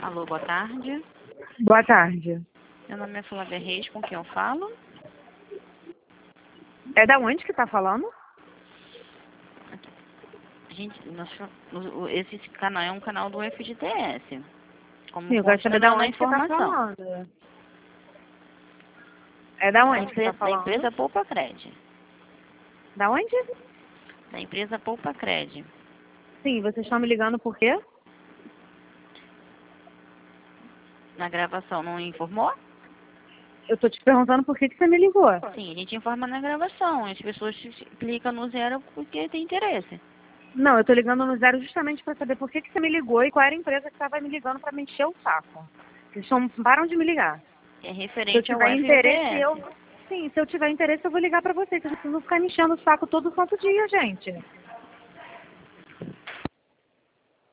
Alô, boa tarde. Boa tarde. Meu nome é Flávia Reis, com quem eu falo? É da onde que tá falando? Gente, esse canal é um canal do FGTS. Como Sim, eu quero consta saber da na onde que tá informação. falando. É da onde que tá Da falando? empresa Poupa Cred. Da onde? Da empresa Poupa Cred. Sim, vocês estão me ligando por quê? Na gravação não informou? Eu tô te perguntando por que você me ligou. Sim, a gente informa na gravação. As pessoas clicam no 0 porque tem interesse. Não, eu tô ligando no 0 justamente pra saber por que você me ligou e qual era a empresa que tava me ligando pra me encher o saco. Eles não param de me ligar. É Se eu referente ao tiver interesse, FGTS. Sim, se eu tiver interesse, eu vou ligar pra vocês. Vocês precisam ficar me enchendo o saco todo santo dia, gente.